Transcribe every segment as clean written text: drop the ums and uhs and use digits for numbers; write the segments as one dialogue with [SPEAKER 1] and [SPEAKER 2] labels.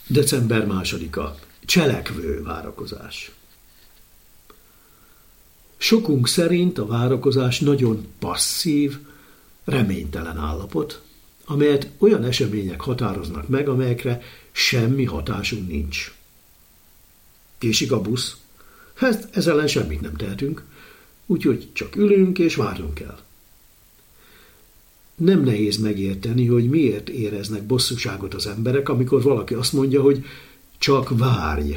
[SPEAKER 1] December 2-a. Cselekvő várakozás. Sokunk szerint a várakozás nagyon passzív, reménytelen állapot, amelyet olyan események határoznak meg, amelyekre semmi hatásunk nincs. Késik a busz, hát ezzel ellen semmit nem tehetünk, úgyhogy csak ülünk és várnunk kell. Nem nehéz megérteni, hogy miért éreznek bosszúságot az emberek, amikor valaki azt mondja, hogy csak várj.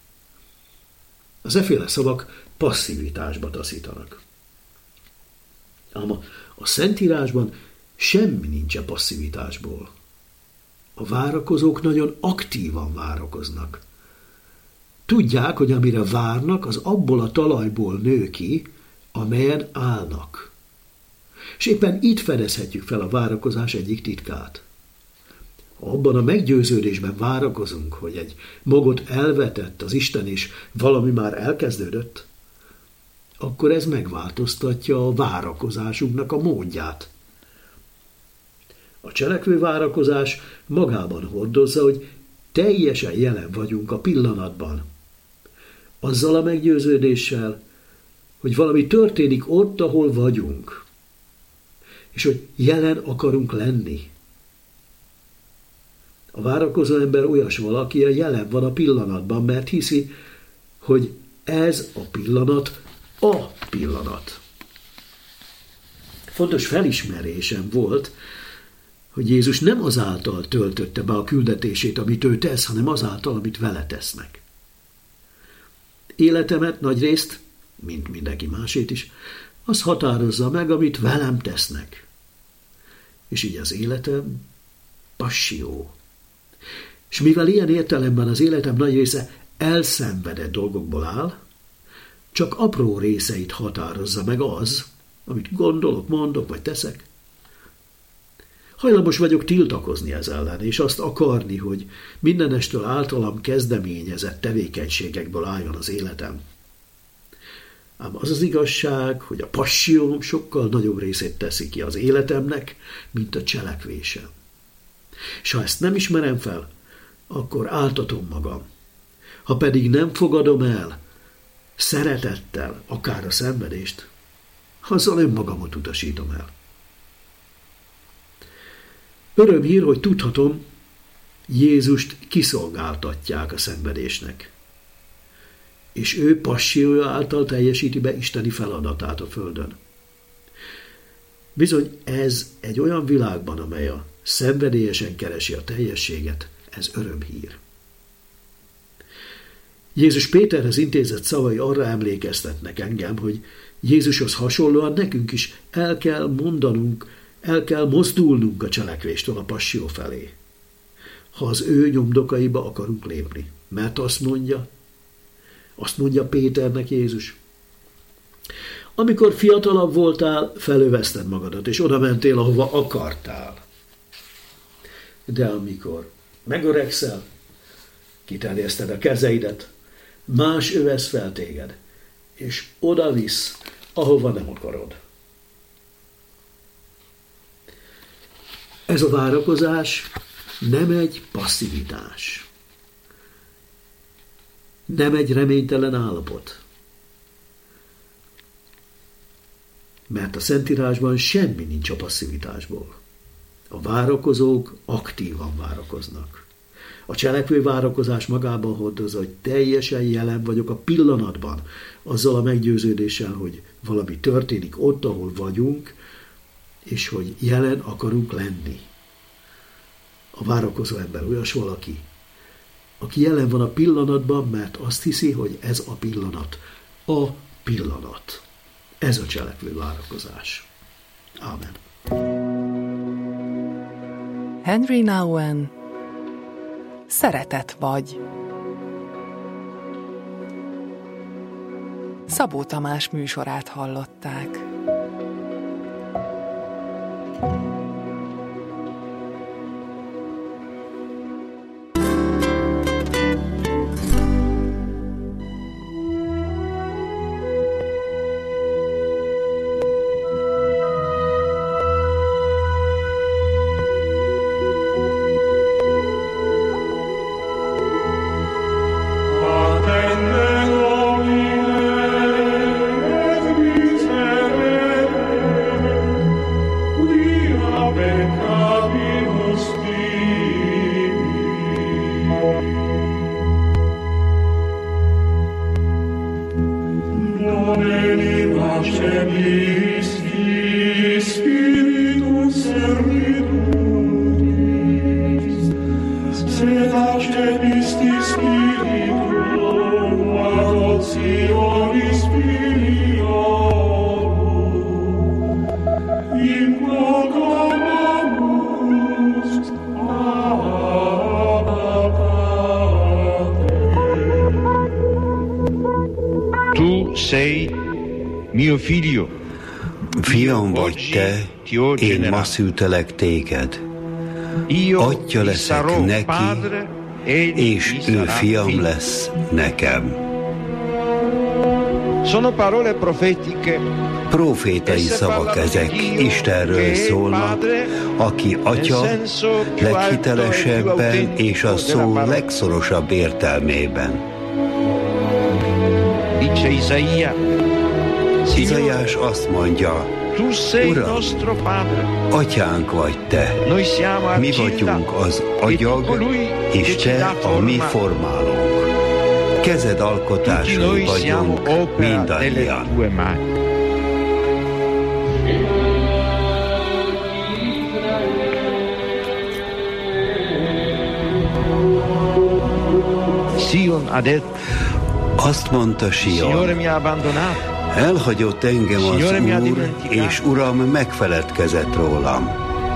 [SPEAKER 1] Az efféle szavak passzivitásba taszítanak. Ám a Szentírásban semmi nincs a passzivitásból. A várakozók nagyon aktívan várakoznak. Tudják, hogy amire várnak, az abból a talajból nő ki, amelyen állnak. És éppen itt fedezhetjük fel a várakozás egyik titkát. Ha abban a meggyőződésben várakozunk, hogy egy magot elvetett az Isten és valami már elkezdődött, akkor ez megváltoztatja a várakozásunknak a módját. A cselekvő várakozás magában hordozza, hogy teljesen jelen vagyunk a pillanatban. Azzal a meggyőződéssel, hogy valami történik ott, ahol vagyunk, és hogy jelen akarunk lenni. A várakozó ember olyas valaki, a jelen van a pillanatban, mert hiszi, hogy ez a pillanat a pillanat. Fontos felismerésem volt, hogy Jézus nem azáltal töltötte be a küldetését, amit ő tesz, hanem azáltal, amit vele tesznek. Életemet nagyrészt, mint mindenki másét is, az határozza meg, amit velem tesznek. És így az életem passió. És mivel ilyen értelemben az életem nagy része elszenvedett dolgokból áll, csak apró részeit határozza meg az, amit gondolok, mondok vagy teszek. Hajlamos vagyok tiltakozni ez ellen, és azt akarni, hogy mindenestől általam kezdeményezett tevékenységekből álljon az életem. Ám az az igazság, hogy a passióm sokkal nagyobb részét teszi ki az életemnek, mint a cselekvésem. És ha ezt nem ismerem fel, akkor áltatom magam. Ha pedig nem fogadom el szeretettel akár a szenvedést, azzal önmagamot utasítom el. Örömhír, hogy tudhatom, Jézust kiszolgáltatják a szenvedésnek, és ő passiója által teljesíti be isteni feladatát a földön. Bizony ez egy olyan világban, amely a szenvedélyesen keresi a teljességet, ez örömhír. Jézus Péterhez intézett szavai arra emlékeztetnek engem, hogy Jézushoz hasonlóan nekünk is el kell mozdulnunk a cselekvéstől a passzió felé, ha az ő nyomdokaiba akarunk lépni. Mert azt mondja Péternek Jézus: amikor fiatalabb voltál, felövezted magadat, és oda mentél, ahova akartál. De amikor megöregszel, kiterjeszted a kezeidet, más övesz fel téged, és oda visz, ahova nem akarod. Ez a várakozás nem egy passzivitás, nem egy reménytelen állapot. Mert a Szentírásban semmi nincs a passzivitásból. A várakozók aktívan várakoznak. A cselekvő várakozás magában hordozza, hogy teljesen jelen vagyok a pillanatban, azzal a meggyőződéssel, hogy valami történik ott, ahol vagyunk, és hogy jelen akarunk lenni. A várakozó ember olyas valaki, aki jelen van a pillanatban, mert azt hiszi, hogy ez a pillanat. A pillanat. Ez a cselekvő várakozás. Ámen.
[SPEAKER 2] Henry Nouwen, Szeretet vagy. Szabó Tamás műsorát hallották.
[SPEAKER 3] Fiam vagy te, én ma szültelek téged. Atya leszek neki, és ő fiam lesz nekem. Profétai szavak ezek, Istenről szólnak, aki atya leghitelesebben és a szó legszorosabb értelmében. Izaiás azt mondja, Uram, atyánk vagy te, mi vagyunk az agyag, és te a mi formálónk. Kezed alkotásai vagyunk mindannyian. Azt mondta Sion, elhagyott engem az Úr, és Uram megfeledkezett rólam.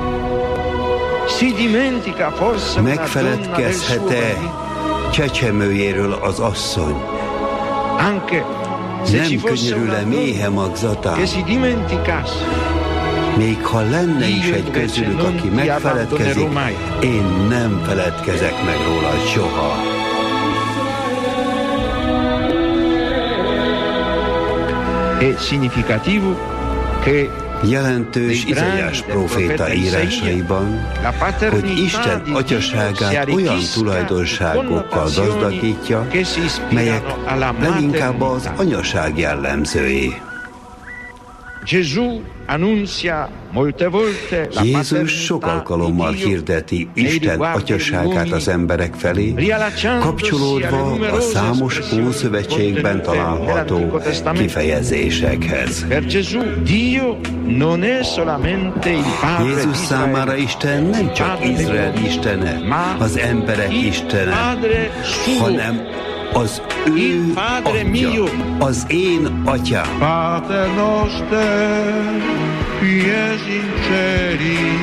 [SPEAKER 3] Megfeledkezhet-e csecsemőjéről az asszony? Nem könyörül-e méhe magzatán? Még ha lenne is egy közülük, aki megfeledkezik, én nem feledkezek meg róla soha. Jelentős Izaiás próféta írásaiban, hogy Isten atyaságát olyan tulajdonságokkal gazdagítja, melyek leginkább az anyaság jellemzői. Jézus sok alkalommal hirdeti Isten atyaságát az emberek felé, kapcsolódva a számos Ószövetségben található kifejezésekhez. Jézus számára Isten nem csak Izrael istene, az emberek istene, hanem az ő atya, az én atyám.
[SPEAKER 4] Pater noster, qui es in celi,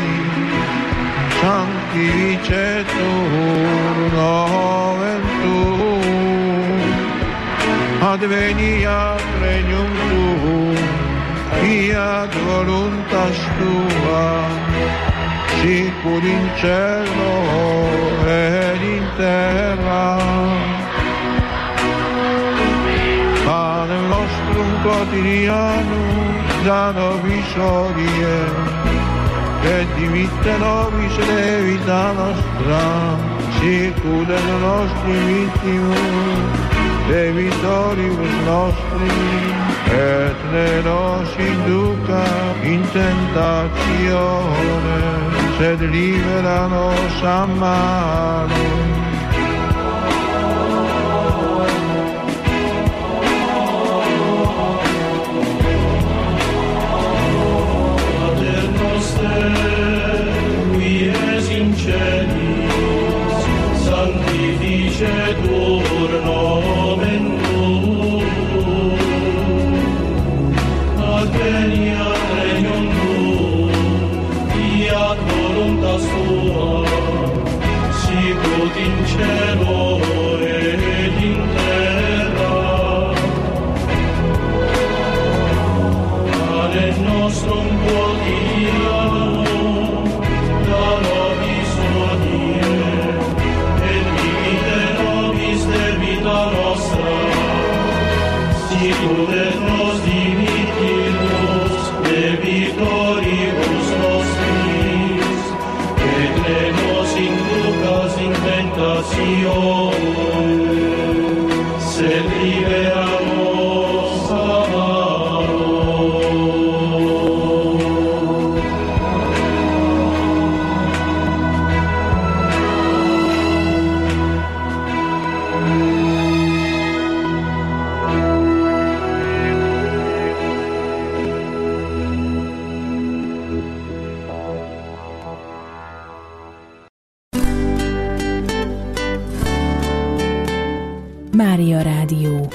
[SPEAKER 4] sanctificetur nomen tuum, adveniat regnum tuum, fiat voluntas tua, sicur in cielo ed in terra. Panem nostrum quotidianum da nobis hodie, et dimitte nobis debita nostra, sicut et nostri vittimus debitoribus nostri, et ne nos induca in tentatione, sed libera nos a malo.
[SPEAKER 5] Sanctificetur nomen tuum, adveniat regnum tuum, fiat voluntas tua, sicut in cielo ed in terra. Panem nostrum quotidianum da nobis hodie, debita nostra, sicut et nos dimittimus debitoribus nostris, et ne nos inducas in tentatione, sed libera nos a malo.
[SPEAKER 6] Mária Rádió.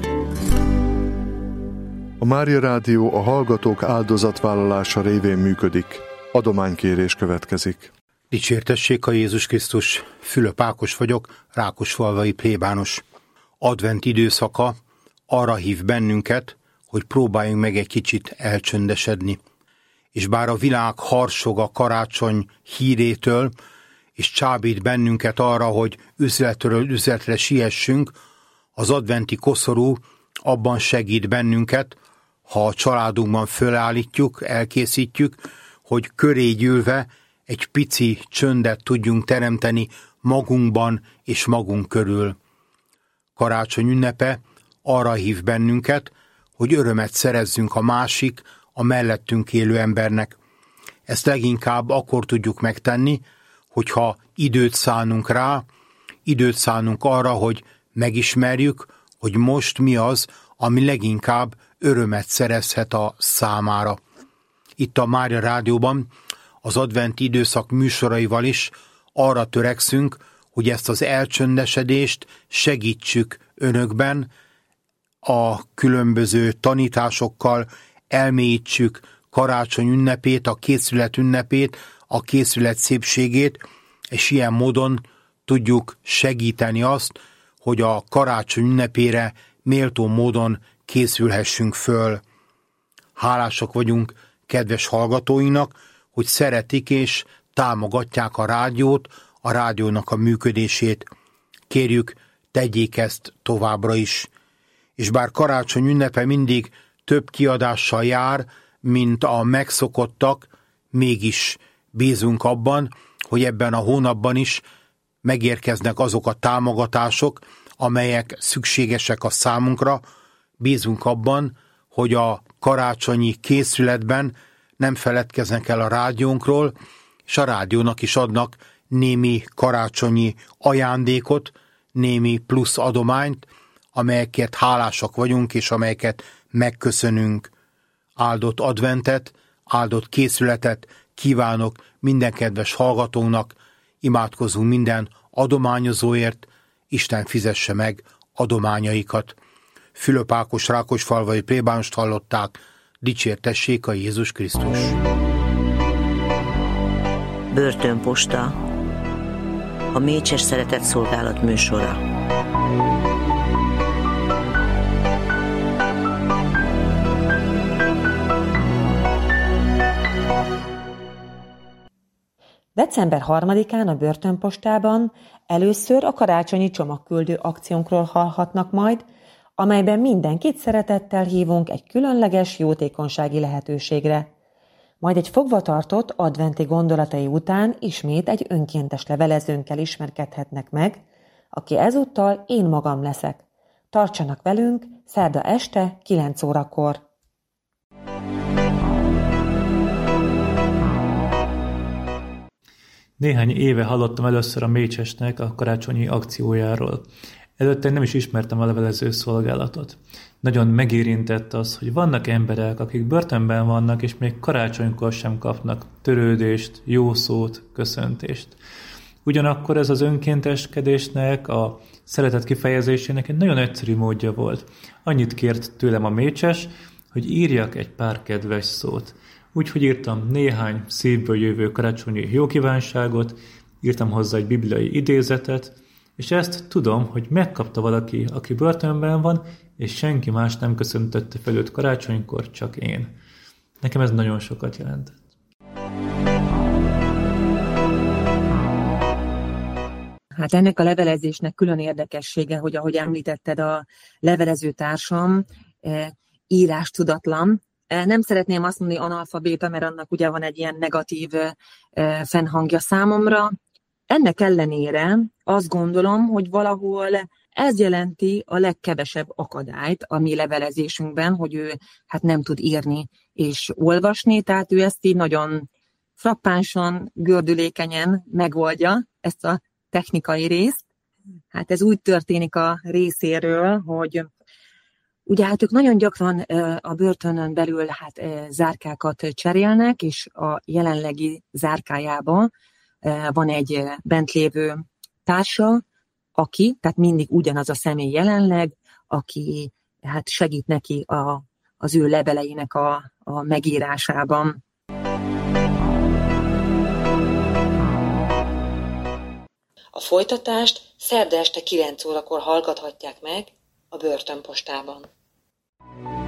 [SPEAKER 7] A Mária Rádió a hallgatók áldozatvállalása révén működik. Adománykérés következik.
[SPEAKER 8] Dicsértessék a Jézus Krisztus! Fülöp Ákos vagyok, rákosfalvai plébános. Advent időszaka arra hív bennünket, hogy próbáljunk meg egy kicsit elcsöndesedni. És bár a világ harsog a karácsony hírétől, és csábít bennünket arra, hogy üzletről üzletre siessünk, az adventi koszorú abban segít bennünket, ha a családunkban fölállítjuk, elkészítjük, hogy köré gyűlve egy pici csöndet tudjunk teremteni magunkban és magunk körül. Karácsony ünnepe arra hív bennünket, hogy örömet szerezzünk a másik, a mellettünk élő embernek. Ezt leginkább akkor tudjuk megtenni, hogyha időt szánunk rá, időt szánunk arra, hogy megismerjük, hogy most mi az, ami leginkább örömet szerezhet a számára. Itt a Mária Rádióban az adventi időszak műsoraival is arra törekszünk, hogy ezt az elcsöndesedést segítsük önökben, a különböző tanításokkal elmélyítsük karácsony ünnepét, a készület ünnepét, a készület szépségét, és ilyen módon tudjuk segíteni azt, hogy a karácsony ünnepére méltó módon készülhessünk föl. Hálásak vagyunk kedves hallgatóinak, hogy szeretik és támogatják a rádiót, a rádiónak a működését. Kérjük, tegyék ezt továbbra is. És bár karácsony ünnepe mindig több kiadással jár, mint a megszokottak, mégis bízunk abban, hogy ebben a hónapban is megérkeznek azok a támogatások, amelyek szükségesek a számunkra. Bízunk abban, hogy a karácsonyi készületben nem feledkeznek el a rádiónkról, és a rádiónak is adnak némi karácsonyi ajándékot, némi plusz adományt, amelyeket hálásak vagyunk, és amelyeket megköszönünk. Áldott adventet, áldott készületet kívánok minden kedves hallgatónak, imádkozunk minden adományozóért, Isten fizesse meg adományaikat. Fülöp Ákos rákosfalvai plébánost hallották, dicsértessék a Jézus Krisztus!
[SPEAKER 9] Börtönposta, a Mécses Szeretett Szolgálat műsora.
[SPEAKER 10] December 3-án a börtönpostában először a karácsonyi csomagküldő akciónkról hallhatnak majd, amelyben mindenkit szeretettel hívunk egy különleges jótékonysági lehetőségre. Majd egy fogvatartott adventi gondolatai után ismét egy önkéntes levelezőnkkel ismerkedhetnek meg, aki ezúttal én magam leszek. Tartsanak velünk szerda este 9 órakor.
[SPEAKER 11] Néhány éve hallottam először a Mécsesnek a karácsonyi akciójáról. Előtte nem is ismertem a levelező szolgálatot. Nagyon megérintett az, hogy vannak emberek, akik börtönben vannak, és még karácsonykor sem kapnak törődést, jó szót, köszöntést. Ugyanakkor ez az önkénteskedésnek, a szeretet kifejezésének egy nagyon egyszerű módja volt. Annyit kért tőlem a Mécses, hogy írjak egy pár kedves szót. Úgyhogy írtam néhány szívből jövő karácsonyi jókívánságot, írtam hozzá egy bibliai idézetet, és ezt tudom, hogy megkapta valaki, aki börtönben van, és senki más nem köszöntötte fel őt karácsonykor, csak én. Nekem ez nagyon sokat jelentett.
[SPEAKER 10] Hát ennek a levelezésnek külön érdekessége, hogy ahogy említetted, a levelező társam írástudatlan. Nem szeretném azt mondani analfabéta, mert annak ugye van egy ilyen negatív fennhangja számomra. Ennek ellenére azt gondolom, hogy valahol ez jelenti a legkevesebb akadályt a mi levelezésünkben, hogy ő hát nem tud írni és olvasni, tehát ő ezt így nagyon frappánsan, gördülékenyen megoldja, ezt a technikai részt. Hát ez úgy történik a részéről, hogy ugye hát ők nagyon gyakran a börtönön belül hát zárkákat cserélnek, és a jelenlegi zárkájában van egy bent lévő társa, tehát mindig ugyanaz a személy jelenleg, aki hát segít neki az ő leveleinek a megírásában.
[SPEAKER 6] A folytatást szerda este 9 órakor hallgathatják meg a Börtönpostában.